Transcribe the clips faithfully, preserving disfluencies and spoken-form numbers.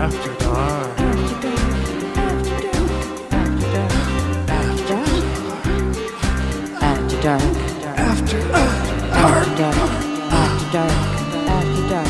After dark. After dark. After dark. After dark. After dark. After dark.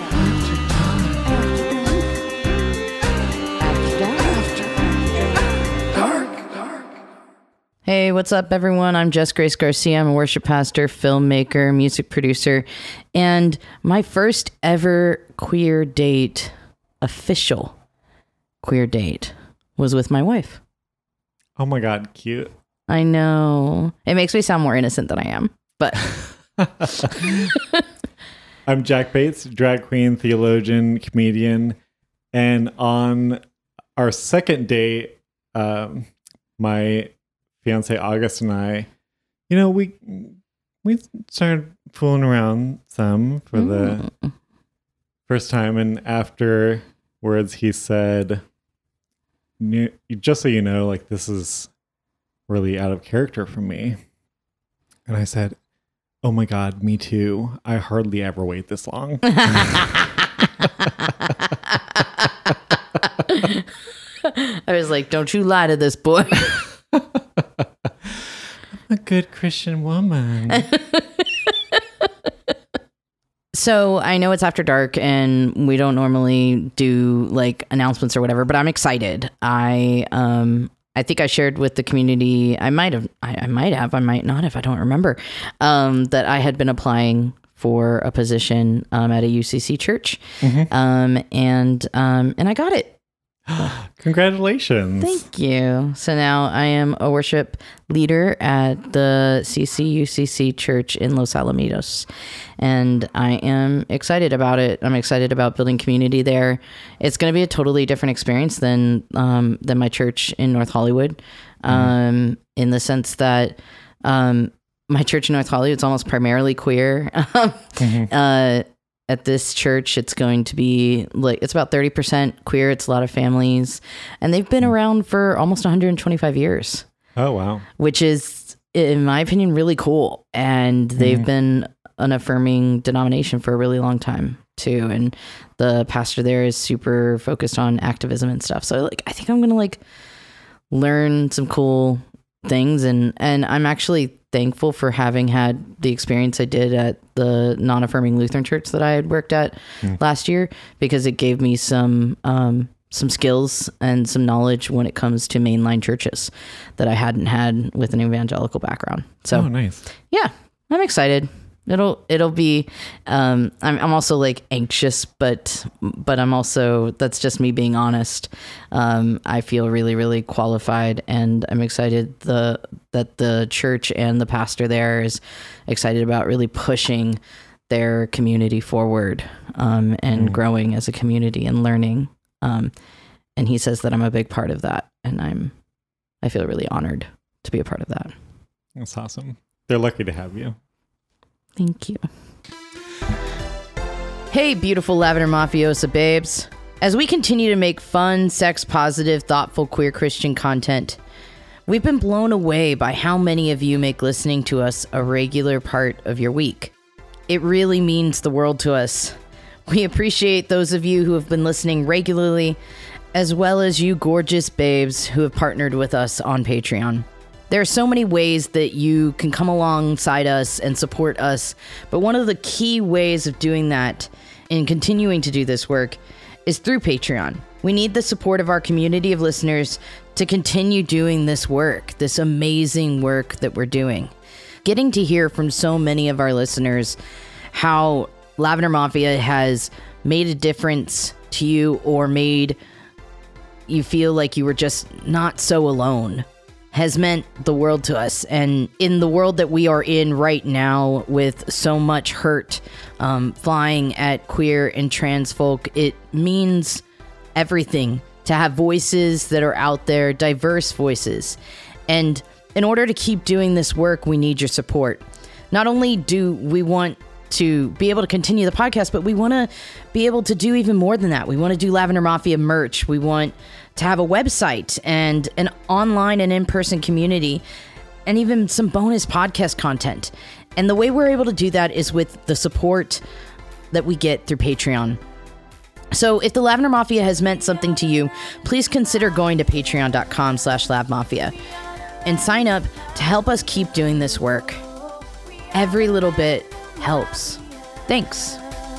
Hey, what's up, everyone? I'm Jess Grace Garcia. I'm a worship pastor, filmmaker, music producer, and my first ever queer date, official queer date, was with my wife. Oh my God, cute. I know. It makes me sound more innocent than I am, but... I'm Jack Bates, drag queen, theologian, comedian, and on our second date, um, my fiance August and I, you know, we we started fooling around some for mm. the first time, and afterwards he said, "Just so you know, like this is really out of character for me." And I said, "Oh my God, me too. I hardly ever wait this long." I was like, "Don't you lie to this boy." I'm a good Christian woman. So I know it's after dark and we don't normally do like announcements or whatever, but I'm excited. I um I think I shared with the community, I might have, I, I might have, I might not have, I don't remember, um, that I had been applying for a position um, at a U C C church, mm-hmm. um, and um, and I got it. Congratulations. Thank you. So now I am a worship leader at the C C U C C church in Los Alamitos, and I am excited about it. I'm excited about building community there. It's going to be a totally different experience than um, than my church in North Hollywood, um, mm-hmm. in the sense that um, my church in North Hollywood is almost primarily queer. mm-hmm. uh, At this church, it's going to be like, it's about thirty percent queer. It's a lot of families, and they've been around for almost one hundred twenty-five years. Oh, wow. Which is, in my opinion, really cool. And they've mm-hmm. been an affirming denomination for a really long time too. And the pastor there is super focused on activism and stuff. So like, I think I'm going to like learn some cool things. And, and I'm actually thankful for having had the experience I did at the non-affirming Lutheran church that I had worked at mm. last year, because it gave me some um, some skills and some knowledge when it comes to mainline churches that I hadn't had with an evangelical background. So, oh, nice. Yeah, I'm excited. It'll it'll be. Um, I'm I'm also like anxious, but but I'm also, that's just me being honest. Um, I feel really really qualified, and I'm excited the that the church and the pastor there is excited about really pushing their community forward, um, and mm. growing as a community and learning. Um, and he says that I'm a big part of that, and I'm I feel really honored to be a part of that. That's awesome. They're lucky to have you. Thank you. Hey, beautiful Lavender Mafiosa babes. As we continue to make fun, sex-positive, thoughtful, queer Christian content, we've been blown away by how many of you make listening to us a regular part of your week. It really means the world to us. We appreciate those of you who have been listening regularly, as well as you gorgeous babes who have partnered with us on Patreon. There are so many ways that you can come alongside us and support us, but one of the key ways of doing that and continuing to do this work is through Patreon. We need the support of our community of listeners to continue doing this work, this amazing work that we're doing. Getting to hear from so many of our listeners how Lavender Mafia has made a difference to you, or made you feel like you were just not so alone, has meant the world to us. And in the world that we are in right now, with so much hurt um, flying at queer and trans folk, it means everything to have voices that are out there, diverse voices. And in order to keep doing this work, we need your support. Not only do we want to be able to continue the podcast, but we want to be able to do even more than that. We want to do Lavender Mafia merch. We want to have a website and an online and in-person community, and even some bonus podcast content. And the way we're able to do that is with the support that we get through Patreon. So if the Lavender Mafia has meant something to you, please consider going to patreon.com slash lavmafia and sign up to help us keep doing this work. Every little bit helps. Thanks.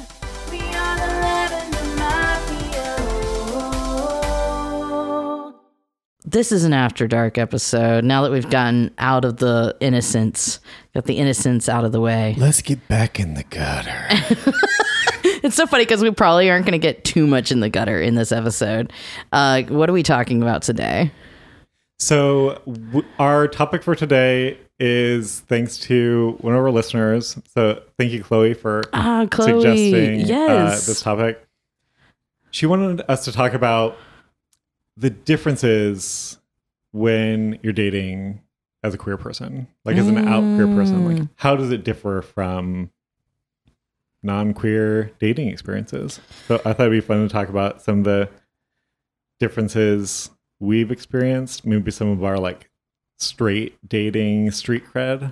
This is an After Dark episode. Now that we've gotten out of the innocence, got the innocence out of the way. Let's get back in the gutter. It's so funny because we probably aren't going to get too much in the gutter in this episode. Uh, what are we talking about today? So w- our topic for today is thanks to one of our listeners. So thank you, Chloe, for ah, Chloe. suggesting yes. uh, this topic. She wanted us to talk about the differences when you're dating as a queer person, like as an mm. out queer person. Like, how does it differ from non-queer dating experiences? So I thought it'd be fun to talk about some of the differences we've experienced, maybe some of our like straight dating street cred.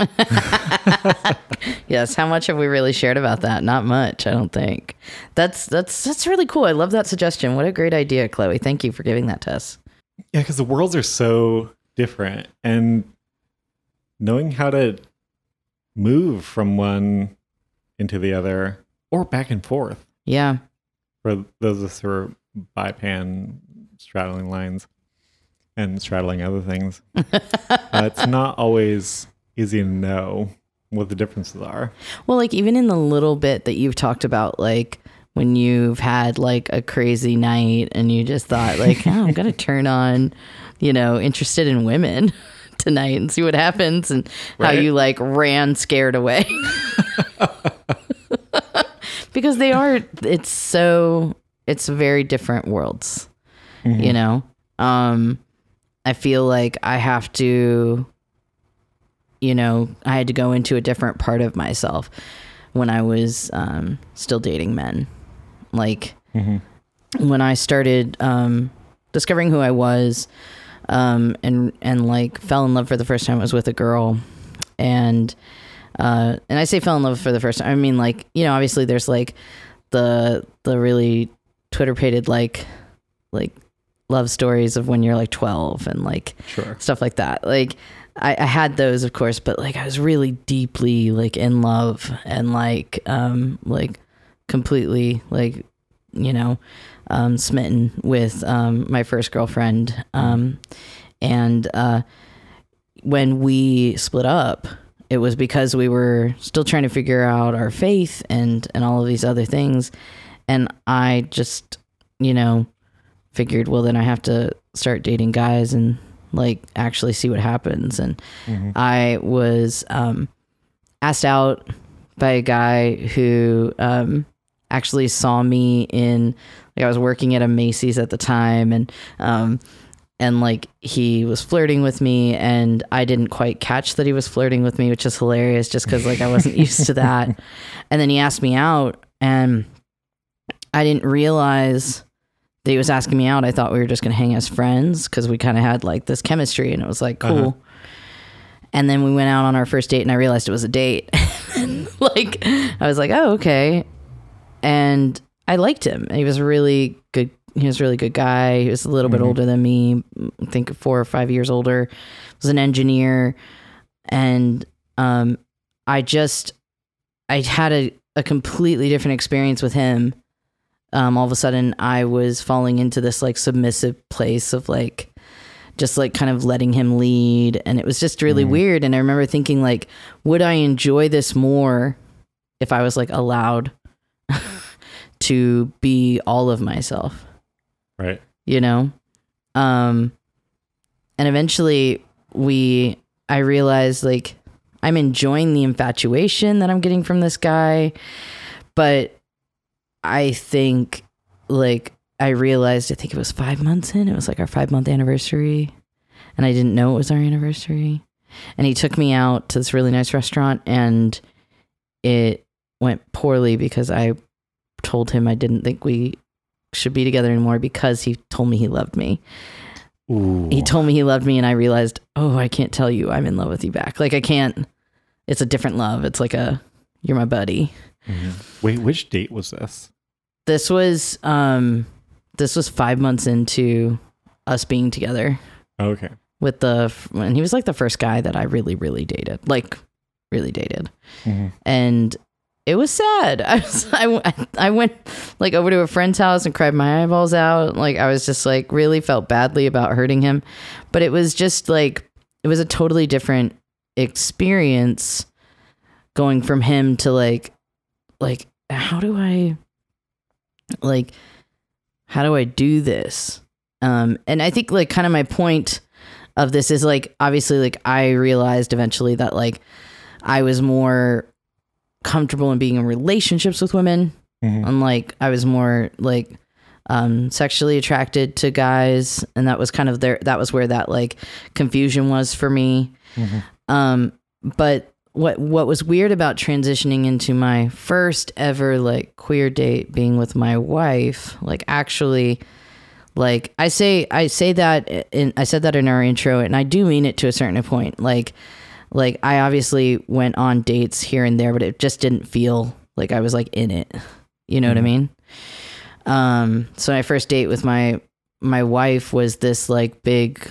Yes, how much have we really shared about that? Not much, I don't think. That's that's that's really cool. I love that suggestion. What a great idea, Chloe. Thank you for giving that to us. Yeah, because the worlds are so different, and knowing how to move from one into the other or back and forth. Yeah. For those of us who are bipan straddling lines and straddling other things, uh, it's not always easy to know what the differences are. Well, like even in the little bit that you've talked about, like when you've had like a crazy night and you just thought like, oh, I'm going to turn on, you know, Interested in Women tonight and see what happens, and right. how you like ran scared away. Because they are, it's so, it's very different worlds, mm-hmm. you know? Um, I feel like I have to, you know, I had to go into a different part of myself when I was um, still dating men. Like mm-hmm. when I started um, discovering who I was um, and, and like fell in love for the first time, I was with a girl. And Uh, and I say fell in love for the first time. I mean, like, you know, obviously there's like the the really Twitter-pated like like love stories of when you're like twelve and like sure. stuff like that. Like I, I had those, of course, but like I was really deeply like in love and like um like completely like, you know, um smitten with um my first girlfriend. Um and uh when we split up, it was because we were still trying to figure out our faith and, and all of these other things. And I just, you know, figured, well, then I have to start dating guys and like actually see what happens. And mm-hmm. I was um, asked out by a guy who um, actually saw me in, like I was working at a Macy's at the time, and um, And like he was flirting with me, and I didn't quite catch that he was flirting with me, which is hilarious just because like I wasn't used to that. And then he asked me out, and I didn't realize that he was asking me out. I thought we were just going to hang as friends because we kind of had like this chemistry, and it was like, cool. Uh-huh. And then we went out on our first date, and I realized it was a date. Like I was like, oh, okay. And I liked him. He was a really good He was a really good guy. He was a little mm-hmm. bit older than me. I think four or five years older. Was an engineer. And um, I just, I had a, a completely different experience with him. Um, all of a sudden I was falling into this like submissive place of like, just like kind of letting him lead. And it was just really mm-hmm. weird. And I remember thinking like, would I enjoy this more if I was like allowed to be all of myself? Right. You know? Um, and eventually we, I realized like I'm enjoying the infatuation that I'm getting from this guy, but I think like I realized, I think it was five months in, it was like our five month anniversary, and I didn't know it was our anniversary. And he took me out to this really nice restaurant, and it went poorly because I told him I didn't think we should be together anymore because he told me he loved me. Ooh. He told me he loved me, and I realized, oh, I can't tell you I'm in love with you back. Like I can't, it's a different love. It's like a, you're my buddy. Mm-hmm. Wait, which date was this? this was um this was five months into us being together. Okay. With the and he was like the first guy that I really really dated, like really dated, mm-hmm. and it was sad. I was I, I went like over to a friend's house and cried my eyeballs out. Like I was just like really felt badly about hurting him, but it was just like it was a totally different experience going from him to like like how do I like how do I do this? Um, and I think like kind of my point of this is like obviously like I realized eventually that like I was more comfortable in being in relationships with women. Mm-hmm. Unlike I was more like um sexually attracted to guys, and that was kind of there that was where that like confusion was for me. Mm-hmm. Um but what what was weird about transitioning into my first ever like queer date being with my wife, like actually like I say I say that in I said that in our intro, and I do mean it to a certain point. Like Like I obviously went on dates here and there, but it just didn't feel like I was like in it. You know mm-hmm. what I mean? Um, so my first date with my, my wife was this like big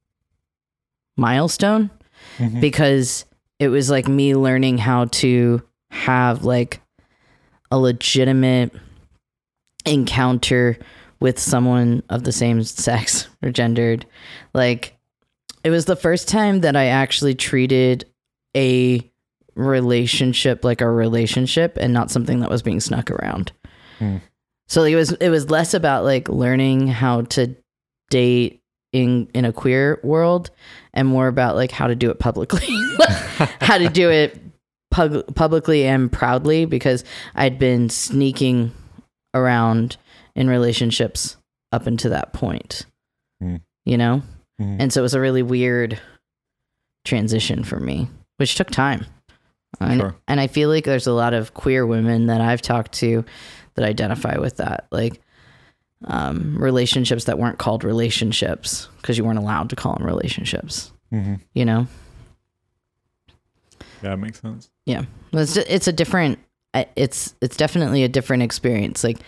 milestone mm-hmm. because it was like me learning how to have like a legitimate encounter with someone of the same sex or gendered. Like, it was the first time that I actually treated a relationship like a relationship and not something that was being snuck around. Mm. So like, it was it was less about like learning how to date in in a queer world and more about like how to do it publicly, how to do it pub- publicly and proudly, because I'd been sneaking around in relationships up until that point, mm. you know? Mm-hmm. And so it was a really weird transition for me, which took time. And, sure. and I feel like there's a lot of queer women that I've talked to that identify with that, like um, relationships that weren't called relationships because you weren't allowed to call them relationships, mm-hmm. you know? Yeah, that makes sense. Yeah. It's, it's a different, it's, it's definitely a different experience. Like,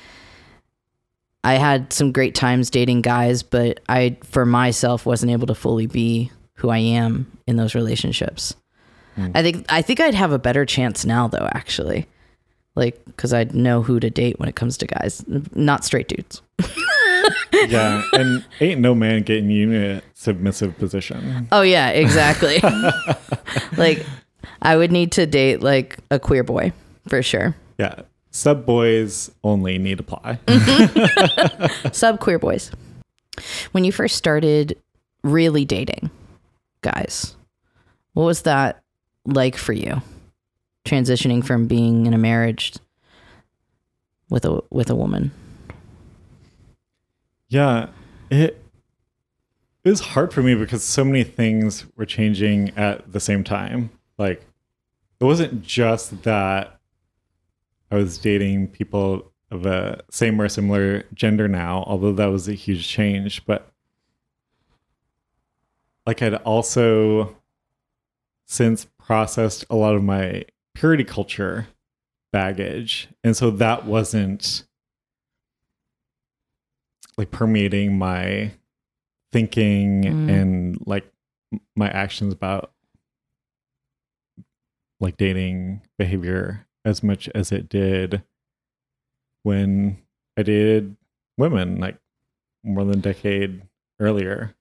I had some great times dating guys, but I, for myself, wasn't able to fully be who I am in those relationships. Mm. I think I think I'd have a better chance now, though, actually. Like, because I'd know who to date when it comes to guys, not straight dudes. Yeah, and ain't no man getting you in a submissive position. Oh, yeah, exactly. Like, I would need to date, like, a queer boy, for sure. Yeah. Sub boys only need apply. Sub queer boys. When you first started really dating guys, what was that like for you? Transitioning from being in a marriage with a with a woman. Yeah, it it was hard for me because so many things were changing at the same time. Like, it wasn't just that I was dating people of a same or similar gender now, although that was a huge change. But like, I'd also since processed a lot of my purity culture baggage. And so that wasn't like permeating my thinking mm. and like my actions about like dating behavior as much as it did when I dated women like more than a decade earlier.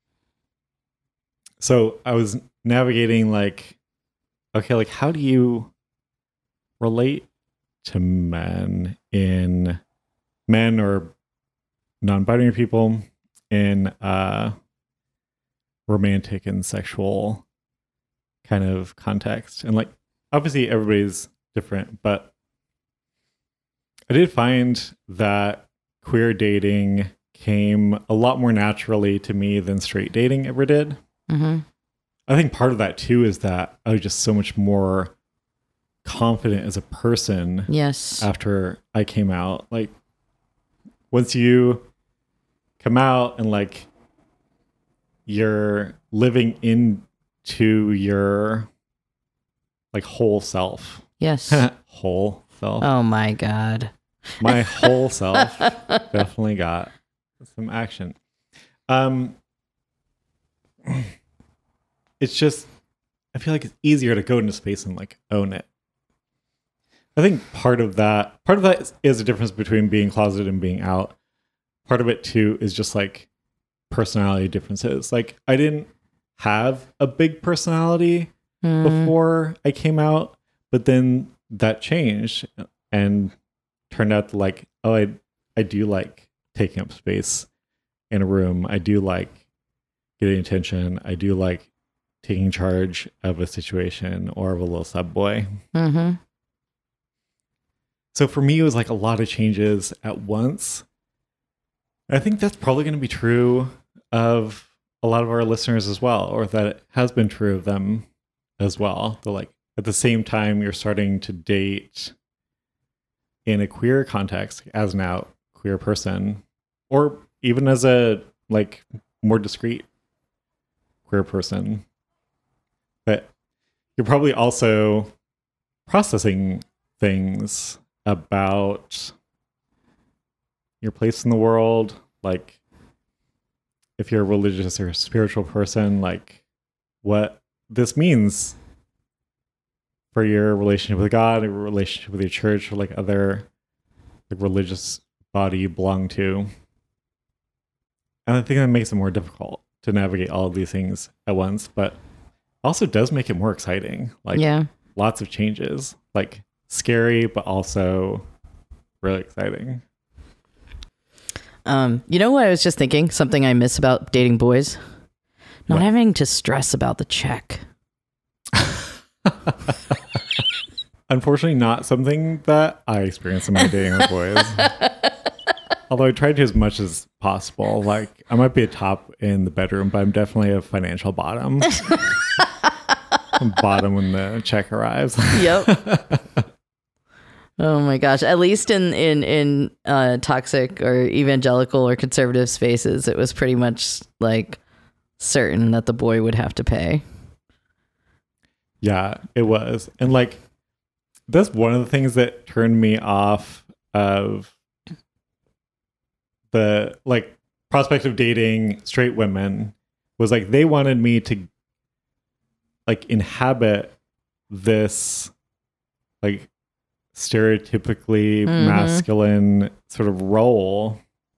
So I was navigating like, okay, like how do you relate to men in men or non-binary people in uh romantic and sexual kind of context? And like, obviously everybody's different, but I did find that queer dating came a lot more naturally to me than straight dating ever did. Mm-hmm. I think part of that too is that I was just so much more confident as a person. Yes. After I came out, like once you come out and like you're living into your like whole self. Yes. Whole self. Oh my God. My whole self definitely got some action. Um, it's just, I feel like it's easier to go into space and like own it. I think part of that, part of that is, is a difference between being closeted and being out. Part of it too is just like personality differences. Like I didn't have a big personality mm. before I came out, but then that changed and turned out to like, oh, I, I do like taking up space in a room. I do like getting attention. I do like taking charge of a situation or of a little sub boy. Mm-hmm. So for me, it was like a lot of changes at once. I think that's probably going to be true of a lot of our listeners as well, or that it has been true of them as well. They're like, at the same time, you're starting to date in a queer context as an out queer person, or even as a like more discreet queer person, but you're probably also processing things about your place in the world. Like if you're a religious or a spiritual person, like what this means for your relationship with God, your relationship with your church, or like other like religious body you belong to. And I think that makes it more difficult to navigate all of these things at once, but also does make it more exciting. Like yeah. lots of changes, like scary, but also really exciting. Um, you know what I was just thinking? Something I miss about dating boys? Not what? having to stress about the check. Unfortunately, not something that I experience in my dating with boys. Although I tried to as much as possible. Like, I might be a top in the bedroom, but I'm definitely a financial bottom. Bottom when the check arrives. Yep. Oh my gosh. At least in, in, in uh, toxic or evangelical or conservative spaces, it was pretty much like certain that the boy would have to pay. Yeah, it was. And like, that's one of the things that turned me off of the like prospect of dating straight women, was like they wanted me to like inhabit this like stereotypically mm-hmm. masculine sort of role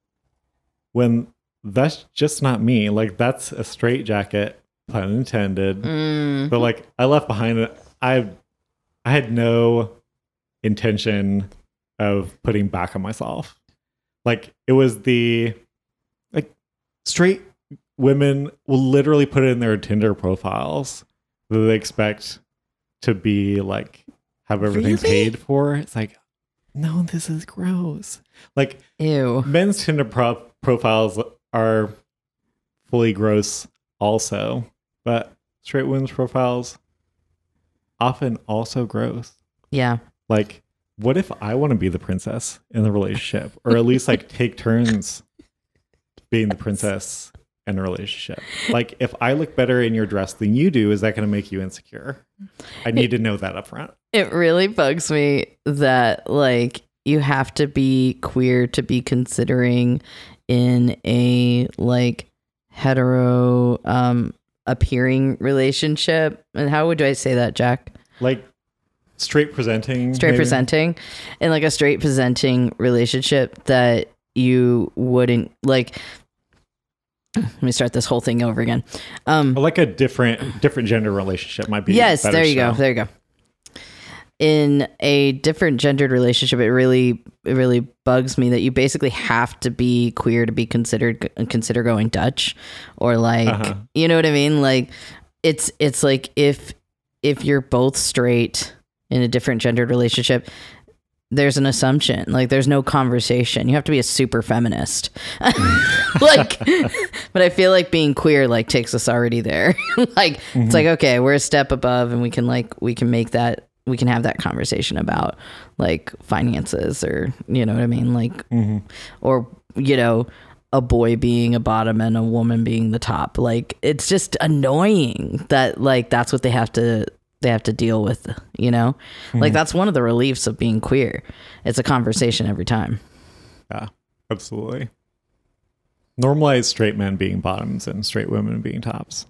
when that's just not me. Like that's a straitjacket, pun intended. Mm. But like I left behind it. I I had no intention of putting back on myself. Like it was the like straight women will literally put it in their Tinder profiles that they expect to be like have everything really? paid for. It's like, no, this is gross. Like ew. Men's Tinder pro- profiles are fully gross also, but straight women's profiles often also gross. Yeah. Like, what if I want to be the princess in the relationship, or at least like take turns being the princess in a relationship? Like, if I look better in your dress than you do, is that going to make you insecure? I need to know that up front. It really bugs me that like you have to be queer to be considering in a like hetero um appearing relationship. And how would I say that, Jack? Like straight presenting. Straight maybe? presenting. In like a straight presenting relationship that you wouldn't like. Let me start this whole thing over again. Um, like a different different gender relationship might be. Yes, better there you show. go. There you go. In a different gendered relationship, it really it really bugs me that you basically have to be queer to be considered consider going Dutch, or like uh-huh. you know what I mean? Like it's it's like if if you're both straight in a different gendered relationship, there's an assumption, like there's no conversation. You have to be a super feminist. Like, but I feel like being queer like takes us already there. Like mm-hmm. It's like, okay, we're a step above and we can like we can make that we can have that conversation about like finances, or you know what I mean? Like mm-hmm. or you know, a boy being a bottom and a woman being the top. Like it's just annoying that like that's what they have to they have to deal with, you know? Mm-hmm. Like, that's one of the reliefs of being queer. It's a conversation every time. Yeah, absolutely. Normalize straight men being bottoms and straight women being tops.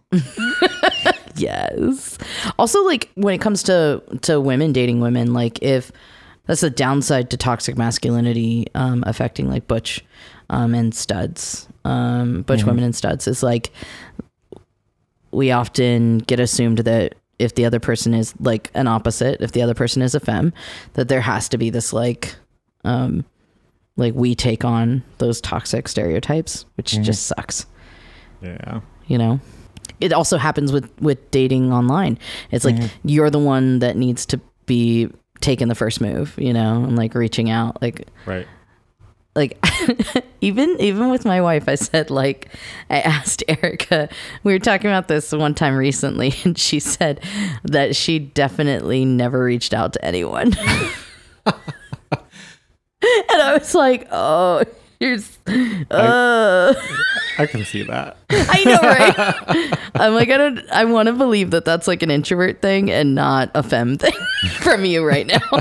Yes. Also, like, when it comes to, to women dating women, like, if that's the downside to toxic masculinity um, affecting, like, butch um, and studs, um, butch mm-hmm. women and studs, is, like, we often get assumed that if the other person is, like, an opposite, if the other person is a femme, that there has to be this, like, um, like, we take on those toxic stereotypes, which mm-hmm. just sucks. Yeah. You know? It also happens with, with dating online. It's like, mm-hmm. you're the one that needs to be taking the first move, you know, and, like, reaching out. Like, right. Like, even even with my wife, I said, like, I asked Erica, we were talking about this one time recently, and she said that she definitely never reached out to anyone. And I was like, oh, you're, uh. I, I can see that. I know, right? I'm like, I don't, I want to believe that that's like an introvert thing and not a femme thing from you right now.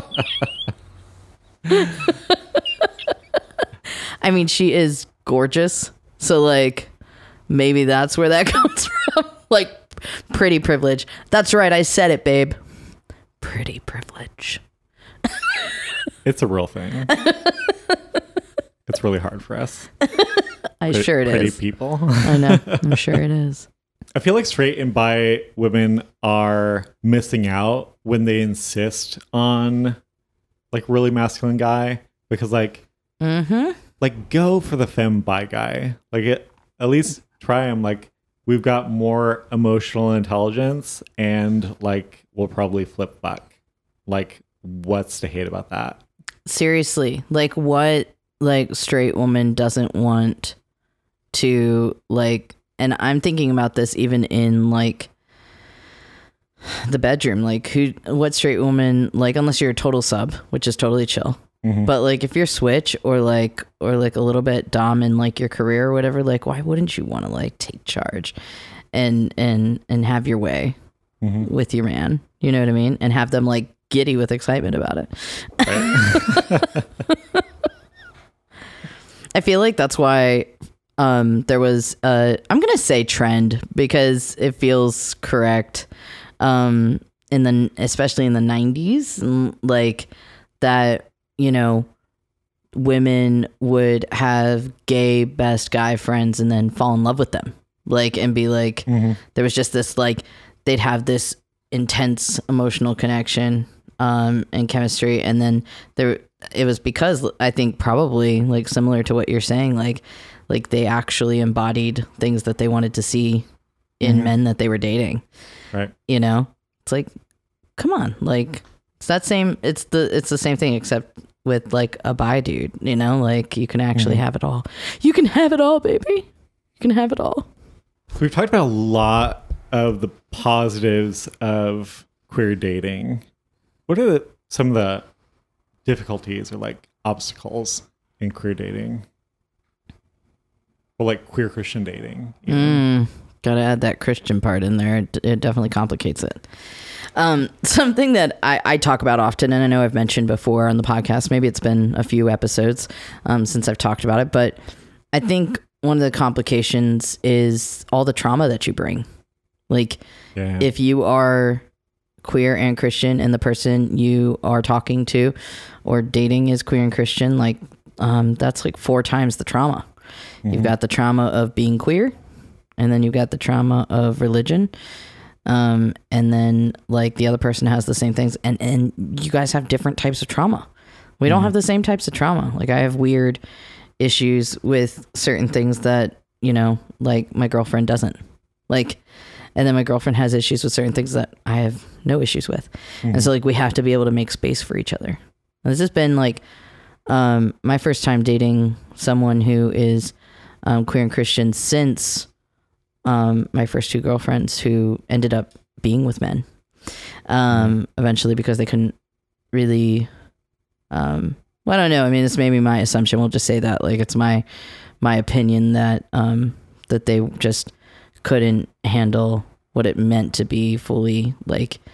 I mean, she is gorgeous. So, like, maybe that's where that comes from. Like, pretty privilege. That's right. I said it, babe. Pretty privilege. It's a real thing. It's really hard for us. I pretty, sure it pretty is. Pretty people. I know. I'm sure it is. I feel like straight and bi women are missing out when they insist on, like, really masculine guy. Because, like, mm-hmm. like, go for the femme bi guy. Like, it, at least try him. Like, we've got more emotional intelligence and, like, we'll probably flip back. Like, what's to hate about that? Seriously. Like, what, like, straight woman doesn't want to, like, and I'm thinking about this even in, like, the bedroom. Like, who, what straight woman, like, unless you're a total sub, which is totally chill. Mm-hmm. But, like, if you're switch or, like, or, like, a little bit dom in, like, your career or whatever, like, why wouldn't you want to, like, take charge and, and, and have your way mm-hmm. with your man? You know what I mean? And have them, like, giddy with excitement about it. Right. I feel like that's why um, there was a, I'm going to say trend because it feels correct. Um, in the, especially in the nineties, like that, you know, women would have gay best guy friends and then fall in love with them. Like, and be like, mm-hmm. there was just this, like, they'd have this intense emotional connection um, and chemistry. And then there, it was because I think probably like similar to what you're saying, like, like they actually embodied things that they wanted to see in mm-hmm. men that they were dating. Right. You know, it's like, come on, like it's that same, it's the, it's the same thing, except with like a bi dude, you know, like you can actually mm-hmm. have it all. You can have it all, baby. You can have it all. We've talked about a lot of the positives of queer dating. What are the, some of the difficulties or like obstacles in queer dating? Or like queer Christian dating? Mm, gotta add that Christian part in there. It, it definitely complicates it. Um, something that I, I talk about often, and I know I've mentioned before on the podcast, maybe it's been a few episodes um, since I've talked about it, but I think one of the complications is all the trauma that you bring. Like, yeah. if you are queer and Christian and the person you are talking to or dating is queer and Christian, like, um, that's like four times the trauma. Mm-hmm. You've got the trauma of being queer, and then you've got the trauma of religion. Um, and then like the other person has the same things, and, and you guys have different types of trauma. We don't mm-hmm. have the same types of trauma. Like, I have weird issues with certain things that, you know, like my girlfriend doesn't like, and then my girlfriend has issues with certain things that I have no issues with. Mm-hmm. And so like, we have to be able to make space for each other. And this has been like, um, my first time dating someone who is, um, queer and Christian since, um, my first two girlfriends who ended up being with men, um, mm-hmm. eventually because they couldn't really, um, well, I don't know. I mean, it's maybe my assumption. We'll just say that, like, it's my, my opinion that, um, that they just couldn't handle what it meant to be fully like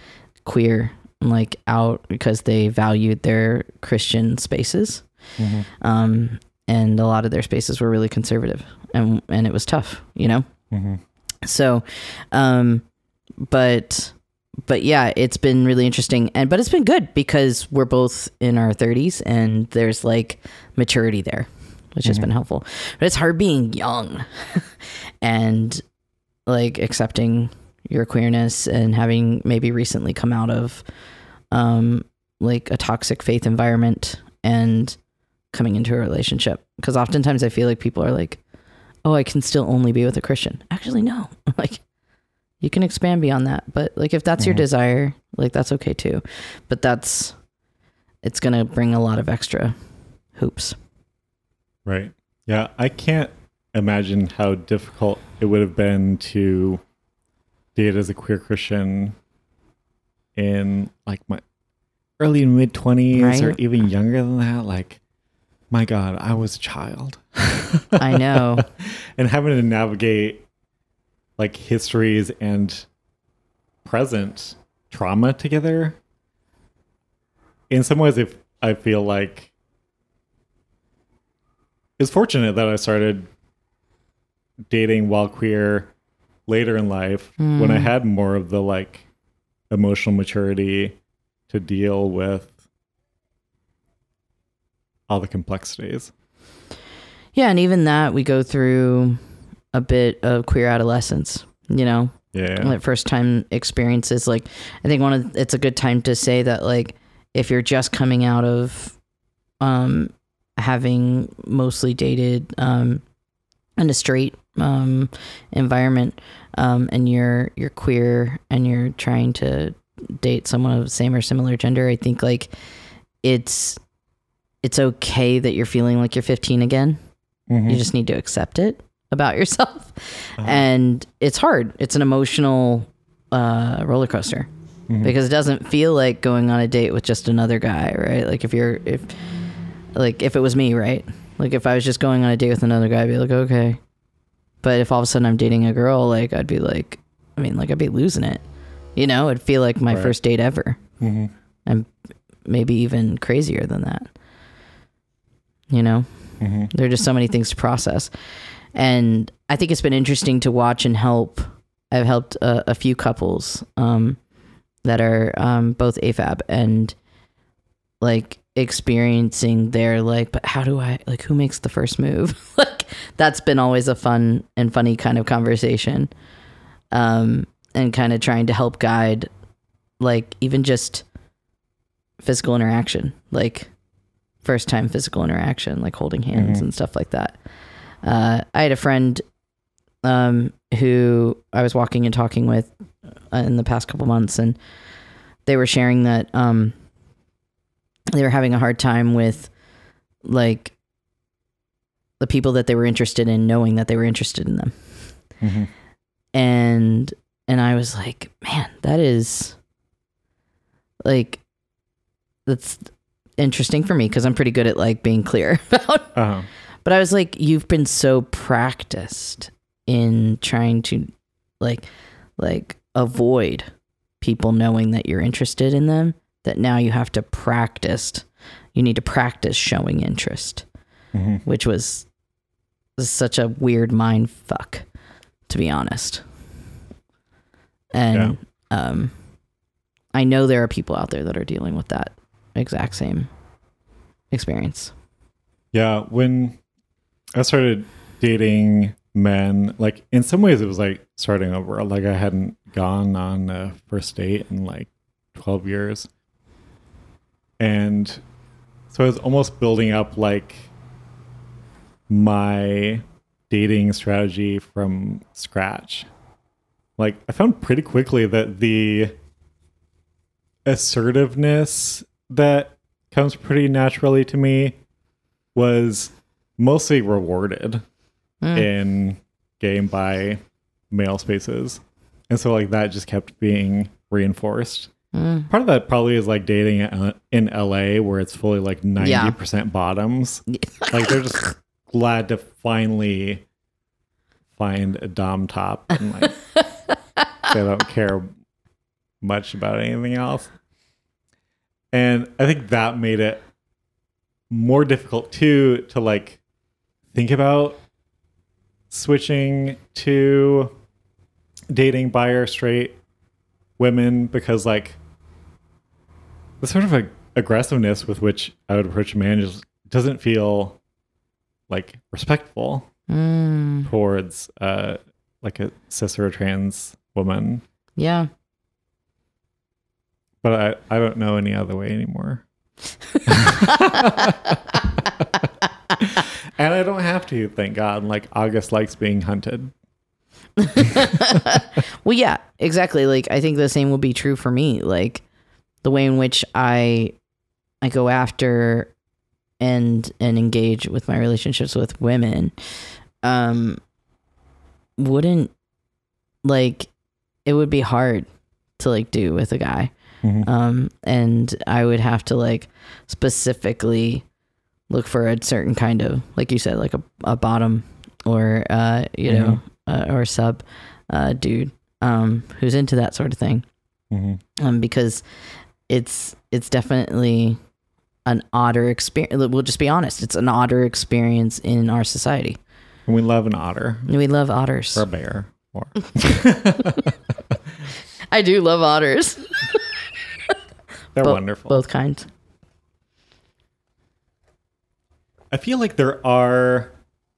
queer and like out because they valued their Christian spaces. Mm-hmm. Um, and a lot of their spaces were really conservative, and, and it was tough, you know? Mm-hmm. So, um, but, but yeah, it's been really interesting, and, but it's been good because we're both in our thirties and there's like maturity there, which mm-hmm. has been helpful, but it's hard being young and like accepting your queerness and having maybe recently come out of, um, like a toxic faith environment and coming into a relationship. Because oftentimes I feel like people are like, oh, I can still only be with a Christian. Actually, no. Like, you can expand beyond that. But like, if that's mm-hmm. your desire, like that's okay too. But that's, it's going to bring a lot of extra hoops. Right. Yeah. I can't imagine how difficult it would have been to date as a queer Christian in like my early and mid twenties, right? Or even younger than that. Like, my God, I was a child. I know. And having to navigate like histories and present trauma together. In some ways, if I feel like it's fortunate that I started dating while queer later in life, mm. when I had more of the like emotional maturity to deal with all the complexities. Yeah, and even that, we go through a bit of queer adolescence, you know? Yeah. Like first time experiences. Like, I think one of it's a good time to say that, like, if you're just coming out of um, having mostly dated um, in a straight um, environment, um, and you're you're queer and you're trying to date someone of the same or similar gender, I think like it's it's okay that you're feeling like you're fifteen again. Mm-hmm. You just need to accept it about yourself. Uh-huh. And it's hard. It's an emotional uh, roller coaster mm-hmm. because it doesn't feel like going on a date with just another guy, right? Like if you're, if like, if it was me, right? Like if I was just going on a date with another guy, I'd be like, okay. But if all of a sudden I'm dating a girl, like I'd be like, I mean, like I'd be losing it, you know, it'd feel like my right. first date ever. Mm-hmm. And maybe even crazier than that, you know? Mm-hmm. There are just so many things to process. And I think it's been interesting to watch and help. I've helped a, a few couples um, that are um, both A F A B and like experiencing their like, but how do I, like, who makes the first move? Like, that's been always a fun and funny kind of conversation. Um, and kind of trying to help guide, like, even just physical interaction, like, first time physical interaction, like holding hands mm-hmm. and stuff like that. Uh, I had a friend um, who I was walking and talking with uh, in the past couple months, and they were sharing that um, they were having a hard time with like the people that they were interested in knowing that they were interested in them. Mm-hmm. And, and I was like, man, that is like, that's interesting for me because I'm pretty good at like being clear about uh-huh. But I was like, you've been so practiced in trying to like like avoid people knowing that you're interested in them that now you have to practice you need to practice showing interest, mm-hmm. which was, was such a weird mind fuck, to be honest. And yeah. um I know there are people out there that are dealing with that exact same experience. Yeah, when I started dating men, like in some ways it was like starting over. Like I hadn't gone on a first date in like twelve years. And so I was almost building up like my dating strategy from scratch. Like I found pretty quickly that the assertiveness that comes pretty naturally to me was mostly rewarded mm. in gay and bi male spaces. And so like that just kept being reinforced. Mm. Part of that probably is like dating in L A where it's fully like ninety percent yeah. bottoms. Like they're just glad to finally find a dom top and like they don't care much about anything else. And I think that made it more difficult too to like think about switching to dating bi or straight women, because like the sort of a, aggressiveness with which I would approach a man just doesn't feel like respectful mm. towards uh like a cis or a trans woman. Yeah. But I, I don't know any other way anymore. And I don't have to, thank God. Like, August likes being hunted. Well, yeah, exactly. Like, I think the same will be true for me. Like, the way in which I I go after and and engage with my relationships with women um wouldn't, like, it would be hard to like do with a guy. Mm-hmm. Um, and I would have to like specifically look for a certain kind of, like you said, like a, a bottom or, uh, you mm-hmm. know, uh, or sub, uh, dude, um, who's into that sort of thing. Mm-hmm. Um, because it's, it's definitely an odder experience. We'll just be honest. It's an odder experience in our society. And we love an otter. We love otters. Or a bear. Or I do love otters. They're Bo- wonderful. Both kinds. I feel like there are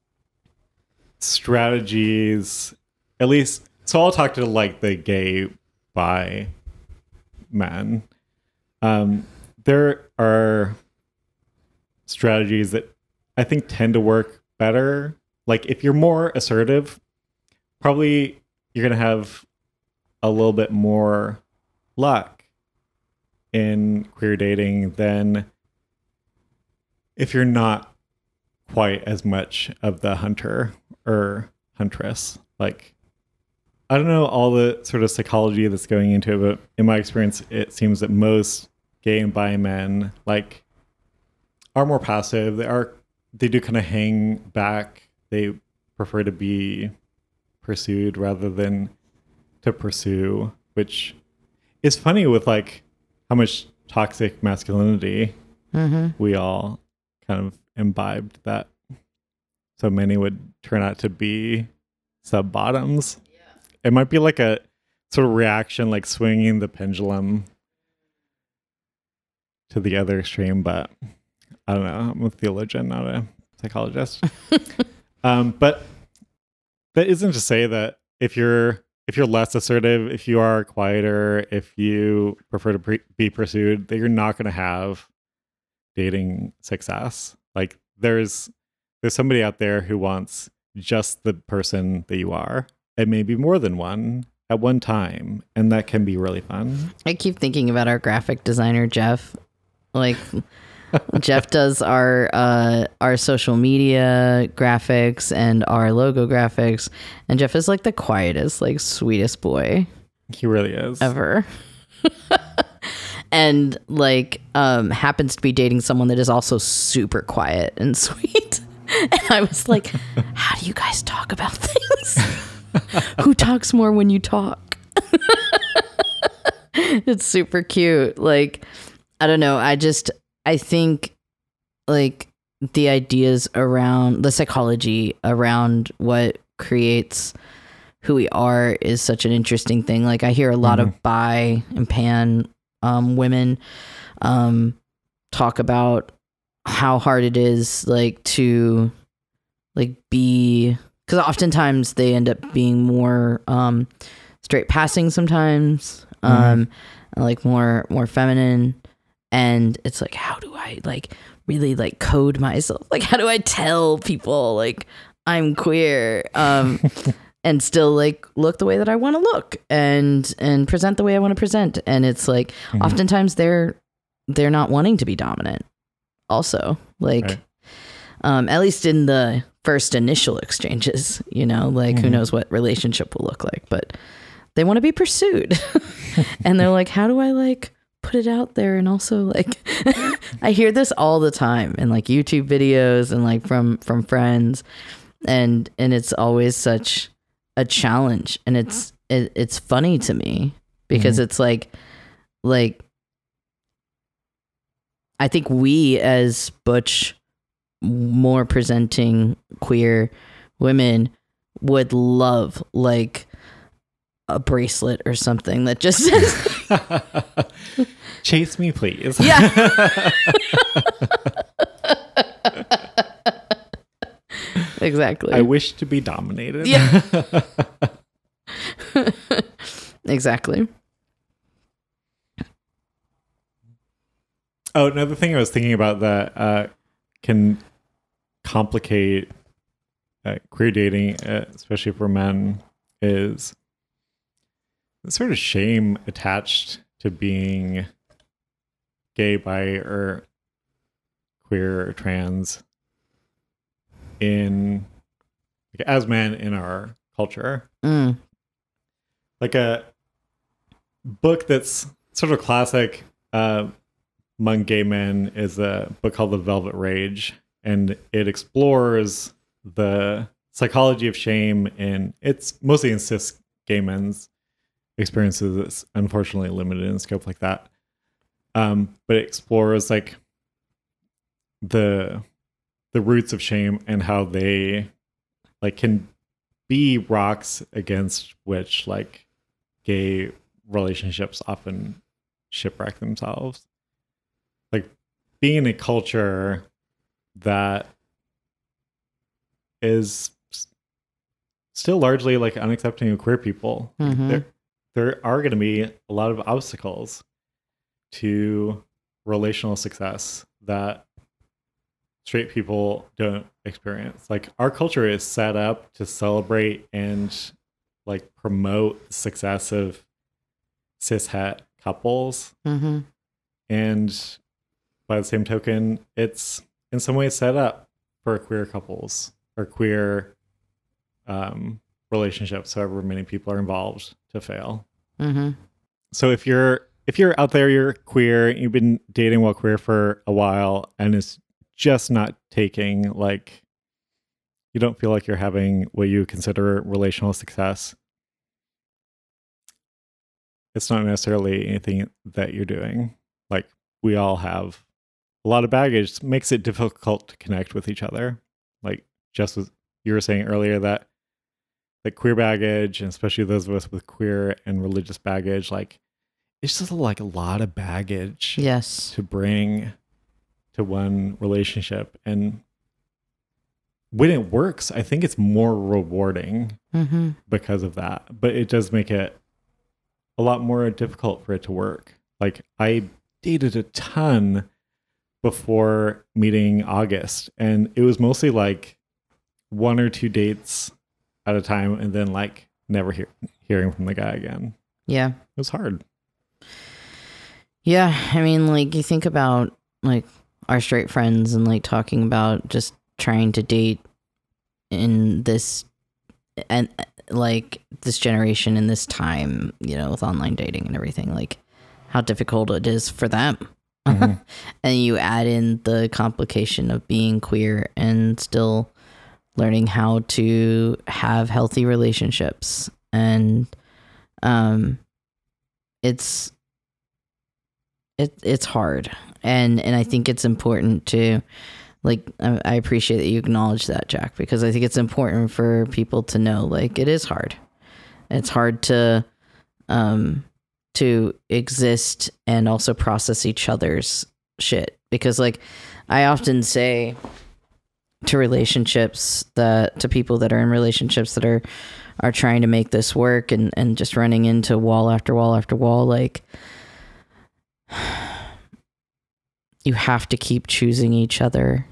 strategies, at least, so I'll talk to like the gay bi men. Um, there are strategies that I think tend to work better. Like if you're more assertive, probably you're going to have a little bit more luck in queer dating than if you're not quite as much of the hunter or huntress. Like, I don't know all the sort of psychology that's going into it, but in my experience, it seems that most gay and bi men like are more passive. They are, they do kind of hang back. They prefer to be pursued rather than to pursue, which is funny with like how much toxic masculinity mm-hmm. we all kind of imbibed, that so many would turn out to be sub bottoms. Yeah. It might be like a sort of reaction, like swinging the pendulum to the other extreme, but I don't know. I'm a theologian, not a psychologist. um, but that isn't to say that if you're if you're less assertive, if you are quieter, if you prefer to pre- be pursued, that you're not going to have dating success. Like there's there's somebody out there who wants just the person that you are, and maybe more than one at one time, and that can be really fun. I keep thinking about our graphic designer Jeff. Like Jeff does our uh, our social media graphics and our logo graphics, and Jeff is like the quietest, like sweetest boy. He really is. Ever. And like um, happens to be dating someone that is also super quiet and sweet. And I was like, how do you guys talk about things? Who talks more when you talk? It's super cute. Like, I don't know. I just, I think like the ideas around the psychology around what creates who we are is such an interesting thing. Like I hear a lot mm-hmm. of bi and pan um, women um, talk about how hard it is like to like be, because oftentimes they end up being more um, straight passing sometimes, um, mm-hmm. like more, more feminine. And it's like, how do I like really like code myself? Like, how do I tell people like I'm queer um, and still like look the way that I want to look and and present the way I want to present? And it's like, mm-hmm. oftentimes they're they're not wanting to be dominant. Also, like, right. um, at least in the first initial exchanges, you know, like mm-hmm. who knows what relationship will look like, but they want to be pursued. And they're like, how do I like put it out there? And also like I hear this all the time in like YouTube videos and like from from friends, and and it's always such a challenge, and it's it, it's funny to me because Mhm. it's like, like, I think we as butch, more presenting queer women would love like a bracelet or something that just says, chase me, please. yeah. Exactly. I wish to be dominated. Yeah. Exactly. Oh, another thing I was thinking about that uh, can complicate uh, queer dating, uh, especially for men, is the sort of shame attached to being gay, bi, or queer or trans in like, as men in our culture. Mm. Like a book that's sort of classic uh, among gay men is a book called The Velvet Rage, and it explores the psychology of shame, and it's mostly in cis gay men's experiences. It's unfortunately limited in scope like that, um, but it explores like the the roots of shame and how they like can be rocks against which like gay relationships often shipwreck themselves. Like being in a culture that is still largely like unaccepting of queer people, Mhm. there, there are going to be a lot of obstacles to relational success that straight people don't experience. Like our culture is set up to celebrate and like promote the success of cishet couples, Mm-hmm. and by the same token, it's in some ways set up for queer couples or queer um, relationships, however many people are involved, to fail. Mm-hmm. So if you're if you're out there, you're queer, you've been dating while queer for a while, and it's just not taking, like you don't feel like you're having what you consider relational success, it's not necessarily anything that you're doing. Like we all have a lot of baggage. It makes it difficult to connect with each other. Like just as you were saying earlier, that like queer baggage, and especially those of us with queer and religious baggage, like it's just like a lot of baggage Yes. to bring to one relationship. And when it works, I think it's more rewarding Mm-hmm. because of that. But it does make it a lot more difficult for it to work. Like I dated a ton before meeting August, and it was mostly like one or two dates at a time, and then like never hear, hearing from the guy again. Yeah. It was hard. Yeah. I mean, like you think about like our straight friends and like talking about just trying to date in this and like this generation in this time, you know, with online dating and everything, like how difficult it is for them. Mhm. And you add in the complication of being queer and still learning how to have healthy relationships. And um it's it it's hard. And and I think it's important to like I, I appreciate that you acknowledge that, Jack, because I think it's important for people to know like it is hard. It's hard to um to exist and also process each other's shit, because like I often say to relationships that to people that are in relationships that are are trying to make this work and and just running into wall after wall after wall, like you have to keep choosing each other.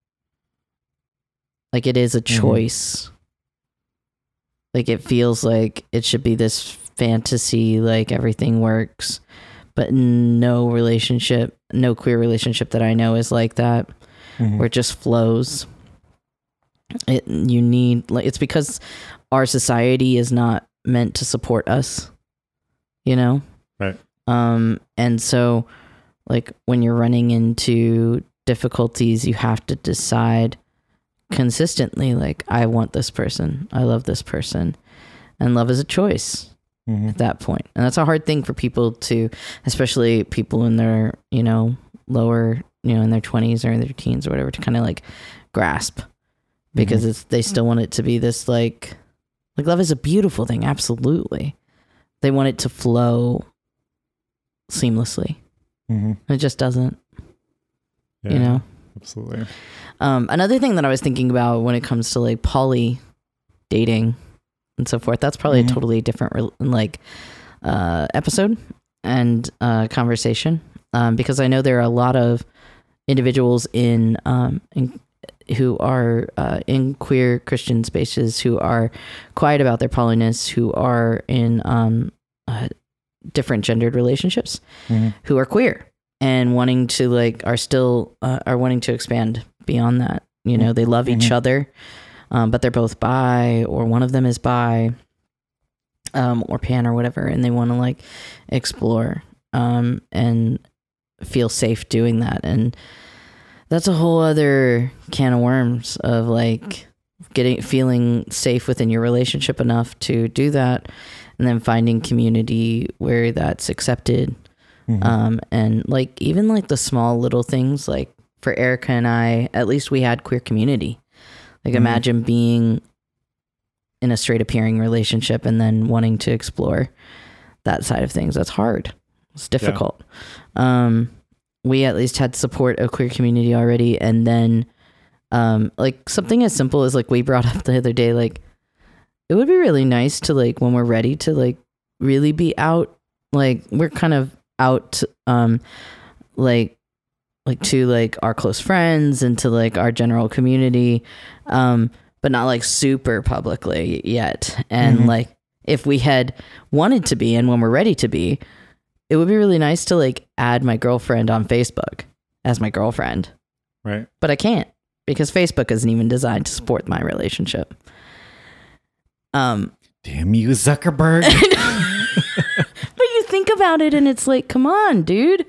Like it is a choice. Mm-hmm. Like it feels like it should be this fantasy, like everything works, but no relationship, no queer relationship that I know is like that, mm-hmm. where it just flows. It you need like it's because our society is not meant to support us, you know? Right. Um, and so like when you're running into difficulties, you have to decide consistently, like, I want this person, I love this person, and love is a choice. mm-hmm. at that point. And that's a hard thing for people to, especially people in their, you know, lower, you know, in their twenties or in their teens or whatever, to kind of like grasp, because mm-hmm. it's, they still want it to be this like, like love is a beautiful thing. Absolutely. They want it to flow seamlessly. Mm-hmm. It just doesn't, yeah, you know? Absolutely. Um, another thing that I was thinking about when it comes to like poly dating and so forth, that's probably mm-hmm. a totally different re- like uh, episode and uh, conversation, um, because I know there are a lot of individuals in, um, in who are uh, in queer Christian spaces who are quiet about their polyness, who are in um, uh, different gendered relationships, mm-hmm. who are queer and wanting to like are still uh, are wanting to expand beyond that. You know, they love mm-hmm. each other, um, but they're both bi, or one of them is bi, um, or pan or whatever, and they want to like explore um, and feel safe doing that. And that's a whole other can of worms of like getting feeling safe within your relationship enough to do that, and then finding community where that's accepted. Mm-hmm. Um, and like even like the small little things, like for Erica and I, at least we had queer community. Like mm-hmm. imagine being in a straight appearing relationship and then wanting to explore that side of things. That's hard. It's difficult. Yeah. Um, we at least had support of queer community already. And then, um, like something as simple as like we brought up the other day, like it would be really nice to like, when we're ready to like really be out, like we're kind of out, um, like, like to like our close friends and to like our general community, um, but not like super publicly yet. And mm-hmm. like, if we had wanted to be, and when we're ready to be, it would be really nice to like add my girlfriend on Facebook as my girlfriend. Right. But I can't, because Facebook isn't even designed to support my relationship. Um, Damn you, Zuckerberg. But you think about it and it's like, come on, dude.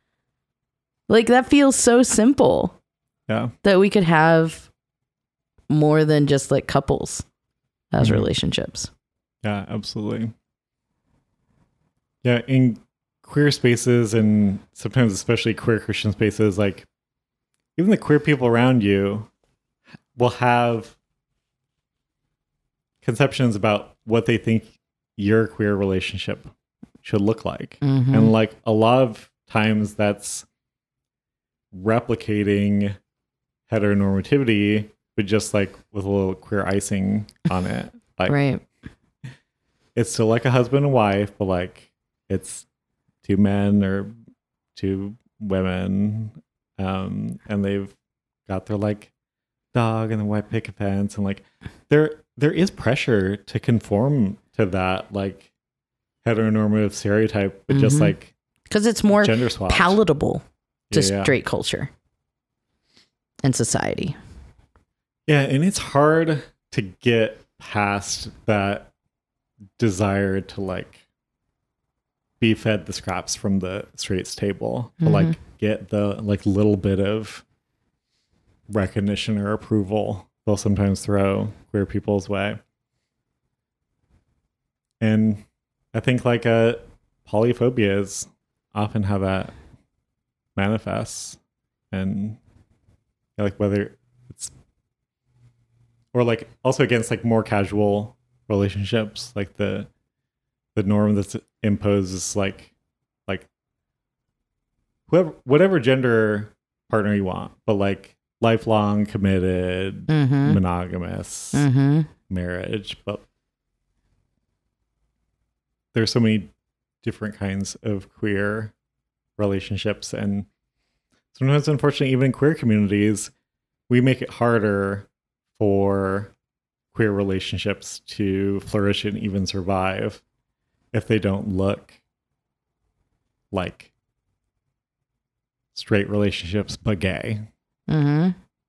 Like that feels so simple. Yeah. That we could have more than just like couples as mm-hmm. relationships. Yeah, absolutely. Yeah, in queer spaces, and sometimes especially queer Christian spaces, like even the queer people around you will have conceptions about what they think your queer relationship should look like. Mm-hmm. And like a lot of times that's replicating heteronormativity, but just like with a little queer icing on it. Like, right. It's still like a husband and wife, but like it's two men or two women, um, and they've got their like dog and the white picket fence, and like there there is pressure to conform to that like heteronormative stereotype, but mm-hmm. just like because it's more gender swapped. Palatable to yeah, yeah. straight culture and society. Yeah, and it's hard to get past that desire to like be fed the scraps from the straight's table, to mm-hmm. like get the like little bit of recognition or approval they'll sometimes throw queer people's way. And I think like a polyphobia is often how that manifests, and like whether it's or like also against like more casual relationships, like the the norm that's imposed is like like whoever whatever gender partner you want, but like lifelong committed mm-hmm. monogamous mm-hmm. marriage. But there's so many different kinds of queer relationships, and sometimes unfortunately even in queer communities we make it harder for queer relationships to flourish and even survive if they don't look like straight relationships but gay. Mm-hmm.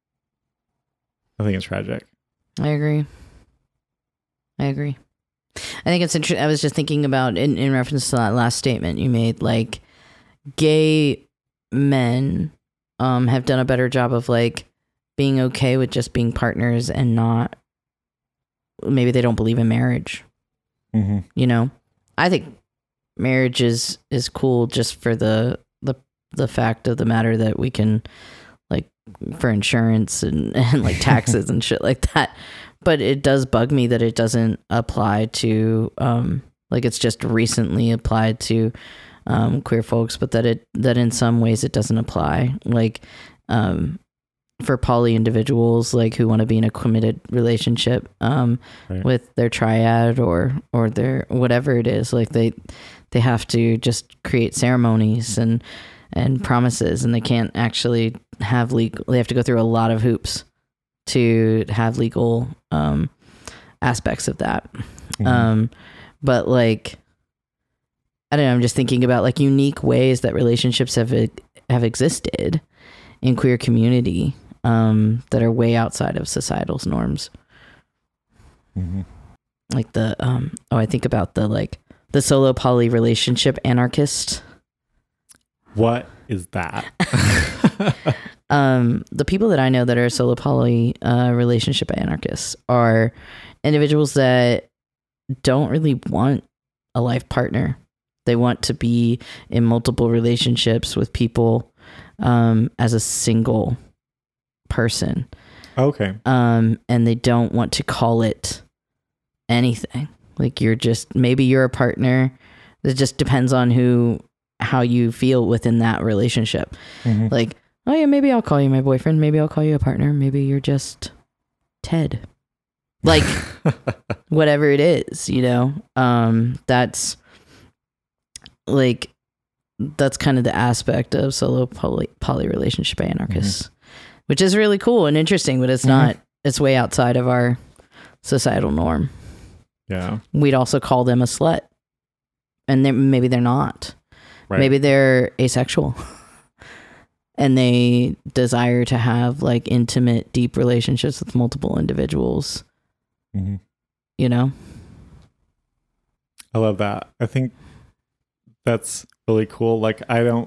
I think it's tragic. I agree. I agree. I think it's interesting. I was just thinking about in, in reference to that last statement you made, like gay men um, have done a better job of like being okay with just being partners and not, maybe they don't believe in marriage, mm-hmm. you know, I think marriage is is cool just for the the the fact of the matter that we can, like, for insurance and, and like taxes and shit like that. But it does bug me that it doesn't apply to um like it's just recently applied to um queer folks, but that it that in some ways it doesn't apply, like um for poly individuals, like who want to be in a committed relationship um right. with their triad or or their whatever it is. Like they they have to just create ceremonies and and promises, and they can't actually have legal, they have to go through a lot of hoops to have legal um aspects of that. Mm-hmm. Um but like I don't know, I'm just thinking about like unique ways that relationships have have existed in queer community um that are way outside of societal's norms. Mm-hmm. Like the um oh I think about the like the solo poly relationship anarchist. What is that? um the people that I know that are solo poly uh relationship anarchists are individuals that don't really want a life partner. They want to be in multiple relationships with people um as a single person. Okay. Um and they don't want to call it anything. Like you're just, maybe you're a partner. It just depends on who, how you feel within that relationship. Mm-hmm. Like, oh yeah, maybe I'll call you my boyfriend. Maybe I'll call you a partner. Maybe you're just Ted. Like whatever it is, you know, um, that's like, that's kind of the aspect of solo poly, poly relationship anarchists, mm-hmm. which is really cool and interesting, but it's mm-hmm. not, it's way outside of our societal norm. Yeah. We'd also call them a slut. And they maybe they're not. Right. Maybe they're asexual. And they desire to have like intimate, deep relationships with multiple individuals. Mm-hmm. You know? I love that. I think that's really cool. Like I don't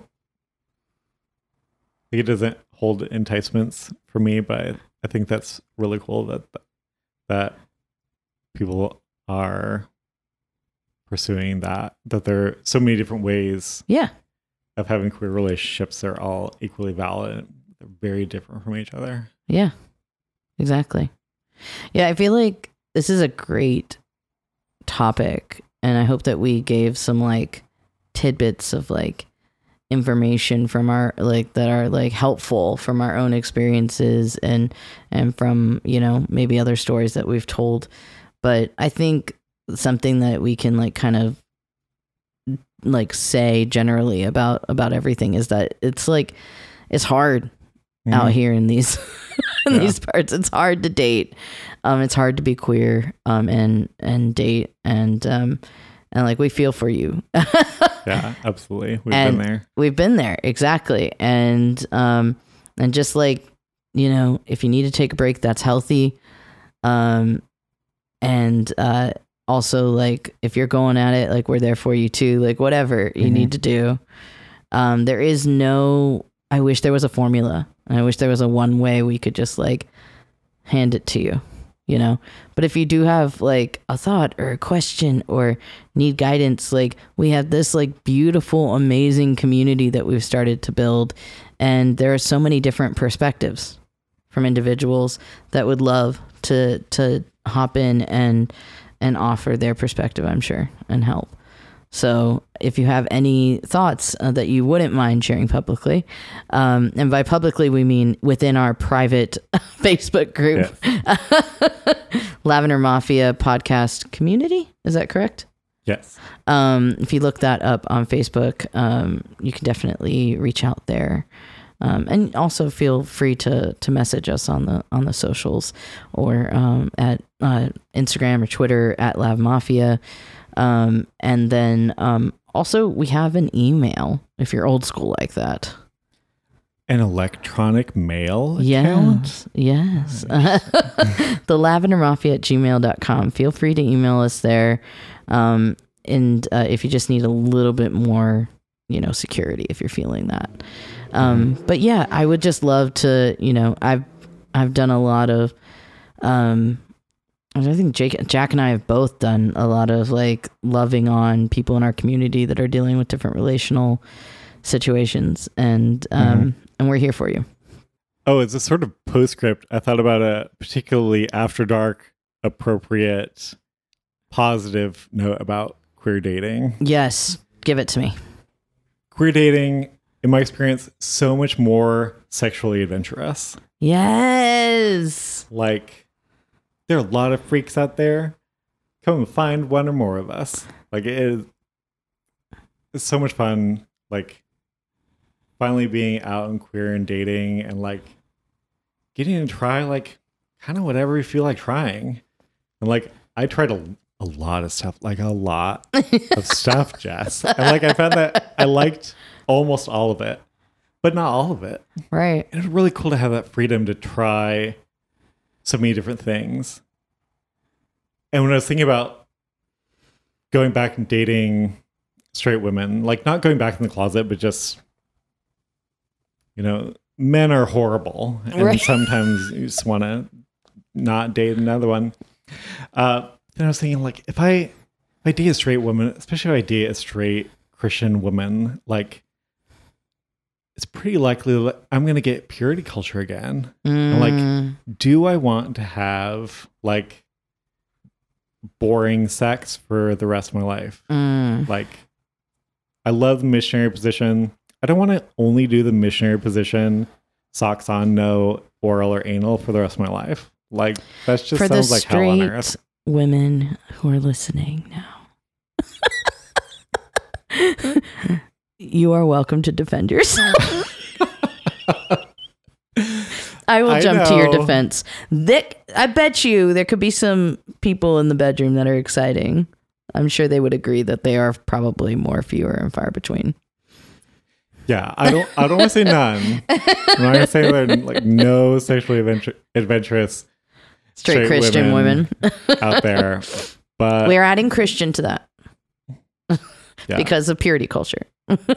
it doesn't hold enticements for me, but I think that's really cool that that people are pursuing that, that there are so many different ways yeah of having queer relationships. They're all equally valid. They're very different from each other. Yeah, exactly. Yeah, I feel like this is a great topic, and I hope that we gave some like tidbits of like information from our like that are like helpful from our own experiences and and from, you know, maybe other stories that we've told. But I think something that we can like kind of like say generally about about everything is that it's like it's hard mm-hmm. out here in these in yeah. these parts. It's hard to date. Um, it's hard to be queer um and and date and um and like we feel for you. Yeah, absolutely. We've and been there. We've been there exactly. And um and just like, you know, if you need to take a break, that's healthy. Um. And uh, also, like, if you're going at it, like, we're there for you, too. Like, whatever you mm-hmm. need to do. Um, there is no... I wish there was a formula. I wish there was a one way we could just, like, hand it to you, you know? But if you do have, like, a thought or a question or need guidance, like, we have this, like, beautiful, amazing community that we've started to build. And there are so many different perspectives from individuals that would love to to... hop in and and offer their perspective, I'm sure, and help. So if you have any thoughts uh, that you wouldn't mind sharing publicly, um, and by publicly we mean within our private Facebook group, yes. Lavender Mafia podcast community, is that correct? Yes. Um, if you look that up on Facebook, um, you can definitely reach out there. Um, and also feel free to to message us on the on the socials or um, at uh, Instagram or Twitter at Lav Mafia. Um, and then um, also we have an email if you're old school like that. An electronic mail yes, account? Yes. Nice. The lavender mafia at gmail dot com. Feel free to email us there. Um, and uh, if you just need a little bit more, you know, security, if you're feeling that. Um, but yeah, I would just love to, you know, I've, I've done a lot of, um, I think Jake, Jack and I have both done a lot of like loving on people in our community that are dealing with different relational situations, and um, mm-hmm. and we're here for you. Oh, it's a sort of postscript. I thought about a particularly after dark, appropriate, positive note about queer dating. Yes, give it to me. Queer dating, in my experience, so much more sexually adventurous. Yes. Like, there are a lot of freaks out there. Come and find one or more of us. Like, it is it's so much fun. Like, finally being out and queer and dating and, like, getting to try, like, kind of whatever we feel like trying. And, like, I tried a, a lot of stuff. Like, a lot of stuff, Jess. And, like, I found that I liked almost all of it, but not all of it. Right. And it was really cool to have that freedom to try so many different things. And when I was thinking about going back and dating straight women, like not going back in the closet, but just, you know, men are horrible. And right. sometimes you just want to not date another one. Uh, then I was thinking, like, if I, if I date a straight woman, especially if I date a straight Christian woman, like, it's pretty likely that I'm going to get purity culture again. Mm. And like, do I want to have like boring sex for the rest of my life? Mm. Like, I love the missionary position. I don't want to only do the missionary position, socks on, no oral or anal for the rest of my life. Like, that just for sounds like hell on earth. For the women who are listening now. You are welcome to defend yourself. I will I jump know. to your defense. That, I bet you there could be some people in the bedroom that are exciting. I'm sure they would agree that they are probably more fewer and far between. Yeah, I don't. I don't want to say none. I'm not going to say there are like no sexually adventure, adventurous straight, straight Christian women, women out there. But we're adding Christian to that yeah. because of purity culture.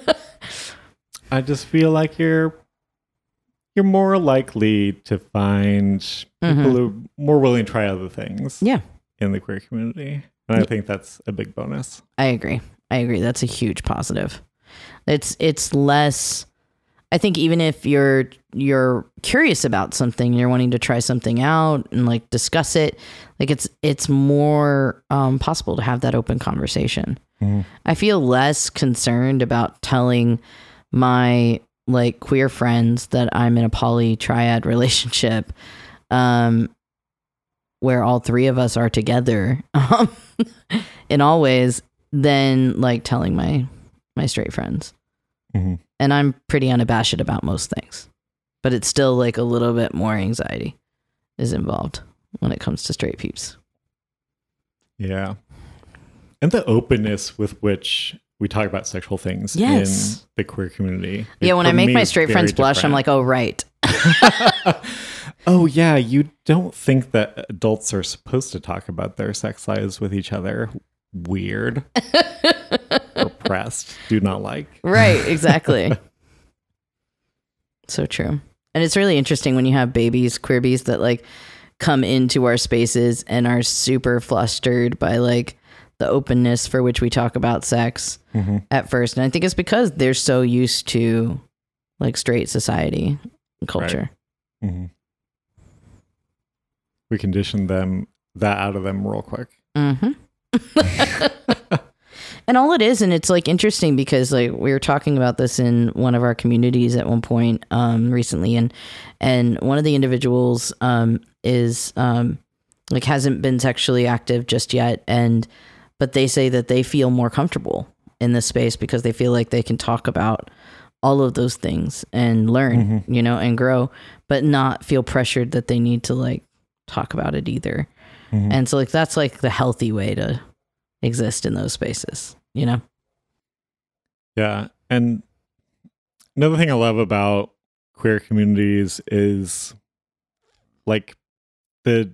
I just feel like you're you're more likely to find mm-hmm. people who are more willing to try other things. Yeah. In the queer community. And I think that's a big bonus. I agree. I agree. That's a huge positive. It's it's less, I think even if you're you're curious about something, you're wanting to try something out and like discuss it, like it's it's more um, possible to have that open conversation. Mm. I feel less concerned about telling my like queer friends that I'm in a poly triad relationship, um, where all three of us are together, um, in all ways, than like telling my my straight friends. Mm-hmm. And I'm pretty unabashed about most things, but it's still like a little bit more anxiety is involved when it comes to straight peeps. Yeah. And the openness with which we talk about sexual things yes. in the queer community. Yeah, when I make my straight friends blush, different. I'm like, oh, right. Oh, yeah, you don't think that adults are supposed to talk about their sex lives with each other. Weird. Repressed. Do not like. Right, exactly. So true. And it's really interesting when you have babies, queer bees that like come into our spaces and are super flustered by like the openness for which we talk about sex mm-hmm. at first. And I think it's because they're so used to like straight society and culture. Right. Mm-hmm. We conditioned them that out of them real quick. Mm-hmm. And all it is, and it's like interesting because like we were talking about this in one of our communities at one point um, recently, and and one of the individuals um, is um, like hasn't been sexually active just yet, and but they say that they feel more comfortable in this space because they feel like they can talk about all of those things and learn, mm-hmm. you know, and grow, but not feel pressured that they need to like talk about it either. Mm-hmm. And so like that's like the healthy way to exist in those spaces, you know? Yeah. And another thing I love about queer communities is like the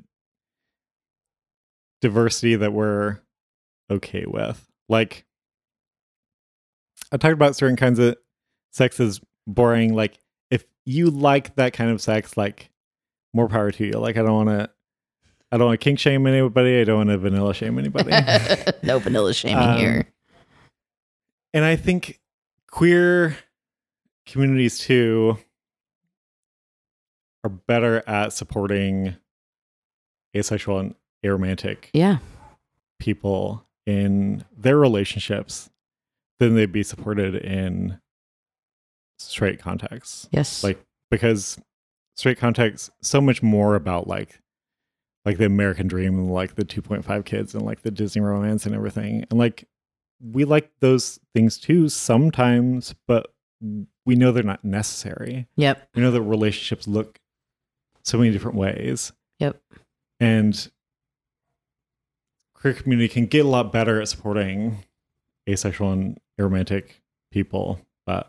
diversity that we're okay with. Like I talked about certain kinds of sex as boring. Like if you like that kind of sex, like more power to you. Like I don't want to I don't want to kink shame anybody. I don't want to vanilla shame anybody. No vanilla shaming um, here. And I think queer communities too are better at supporting asexual and aromantic yeah. people in their relationships than they'd be supported in straight contexts. Yes. Like, because straight context so much more about like like the American dream and like the two point five kids and like the Disney romance and everything. And like we like those things too sometimes, but we know they're not necessary. Yep. We know that relationships look so many different ways. Yep. And queer community can get a lot better at supporting asexual and aromantic people, but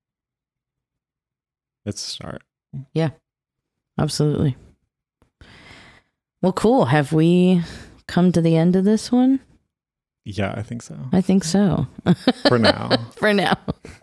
let's start. Yeah, absolutely. Well, cool. Have we come to the end of this one? Yeah, I think so. I think so. For now. For now.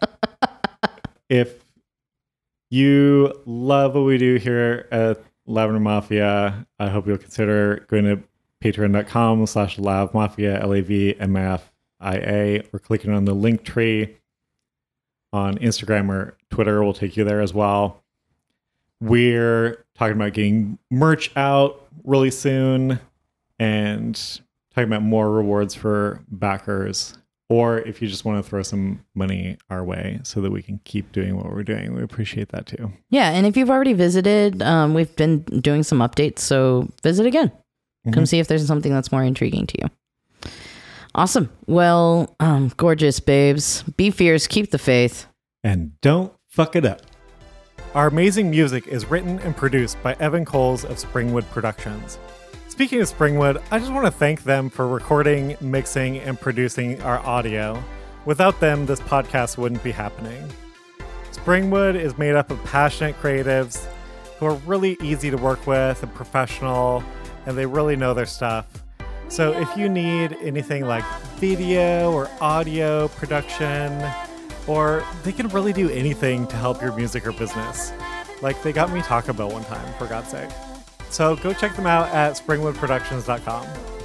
If you love what we do here at Lavender Mafia, I hope you'll consider going to patreon.com slash lavmafia, L A V M F I A, or clicking on the link tree on Instagram or Twitter will take you there as well. We're talking about getting merch out really soon and talking about more rewards for backers. Or if you just want to throw some money our way so that we can keep doing what we're doing, we appreciate that too. Yeah, and if you've already visited, um, we've been doing some updates, so visit again. Mm-hmm. Come see if there's something that's more intriguing to you. Awesome. Well, um, gorgeous babes. Be fierce, keep the faith. And don't fuck it up. Our amazing music is written and produced by Evan Coles of Springwood Productions. Speaking of Springwood, I just want to thank them for recording, mixing, and producing our audio. Without them, this podcast wouldn't be happening. Springwood is made up of passionate creatives who are really easy to work with and professional, and they really know their stuff. So if you need anything like video or audio production, or they can really do anything to help your music or business. Like they got me Taco Bell one time, for God's sake. So go check them out at springwood productions dot com.